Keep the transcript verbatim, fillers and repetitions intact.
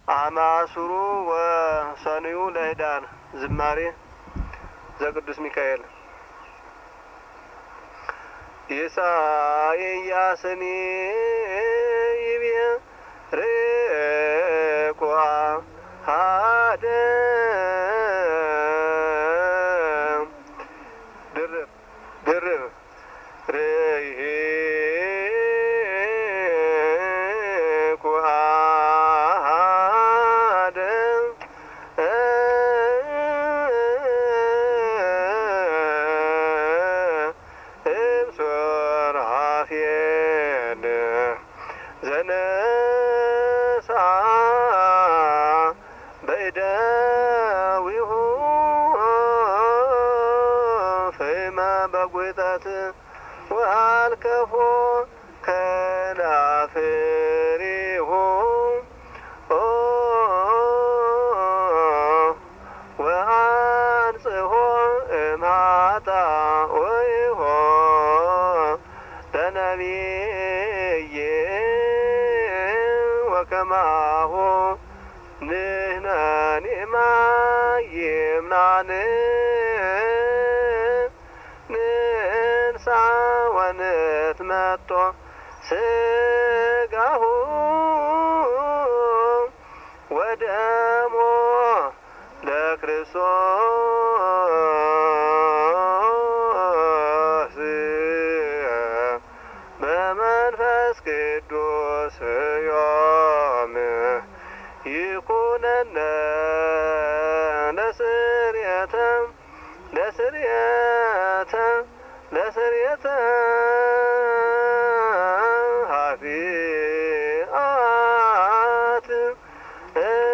አማሱሩ ወሰንዩ ለህዳር ዝማሬ ዘቅዱስ ሚካኤል ኢሳይያስኒ ይቤ ርቋ ሀደ ድርብ ድርብ ዘነሳ በእደዊሁ ፍመ በጉጠት ወአልከፎ ከናፍሪሁ ወአንጽሖ እምኃጣውኢሁ ለነቢይ ወከማሁ ንሕነኒማ ይምናን ንንሣ ወንትመጦ ሥጋሁ ወደሞ ለክርስቶስ በመንፈስ ቅዱስ ዮም ይኩነነ ለስርየተ ለስርየተ ለስርየተ ኃጢአት